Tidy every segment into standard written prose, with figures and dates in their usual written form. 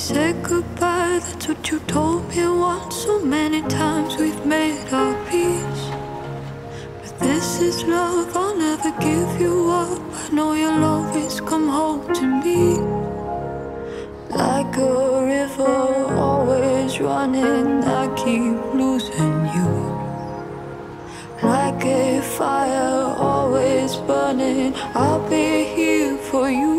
said goodbye, that's what you told me once. So many times we've made our peace, but this is love, I'll never give you up. I know you'll always come home to me. Like a river always running, I keep losing you. Like a fire always burning, I'll be here for you.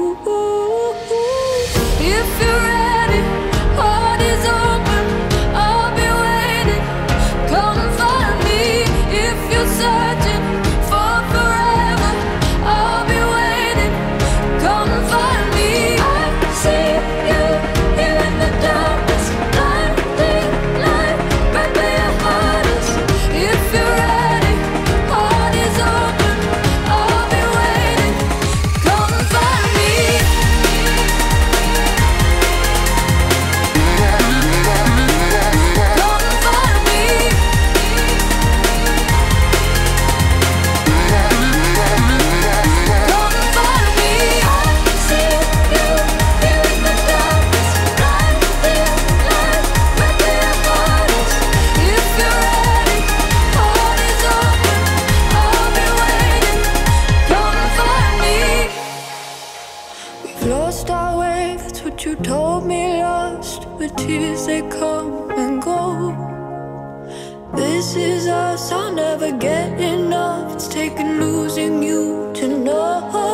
If you're ready, heart is open, I'll be waiting. Come find me. If you're searching for forever, I'll be waiting. Come find me. I see you here in the darkness, blinding light, right where your heart is. If you're ready, heart is open, I'll be waiting. Come find me. Lost our way, that's what you told me. Lost, but tears they come and go. This is us, I'll never get enough. It's taken losing you to know.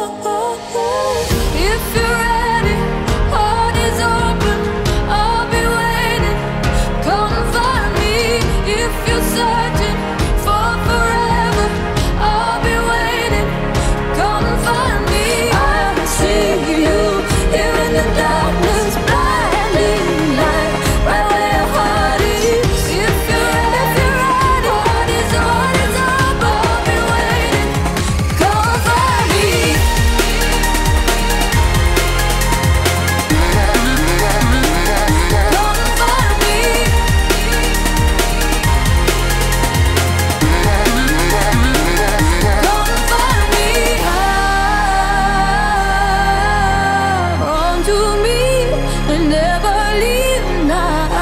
If you're ready, heart is open, I'll be waiting. Come find me. If you're searching for forever, I'll be waiting. Come find me. I see you here in the darkness, blinding light, right where your heart is. If you're ready, heart is open, I'll be waiting. Come find me. Come find me. Come find me. Come to me and never leave now.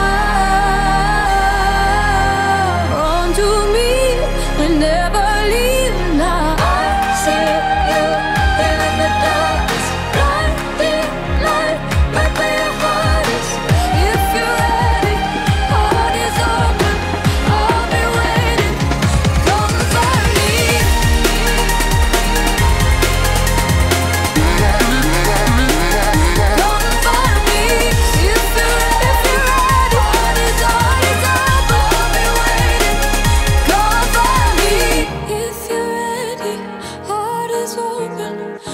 Come to me and never leave now. I see you here in the darkness, blinding light, right where your heart is. If you're ready, heart is open, I'll be waiting. Come find me. Come find me. If you're ready, heart is open, I'll be waiting. Come find me. If you're ready, heart is open,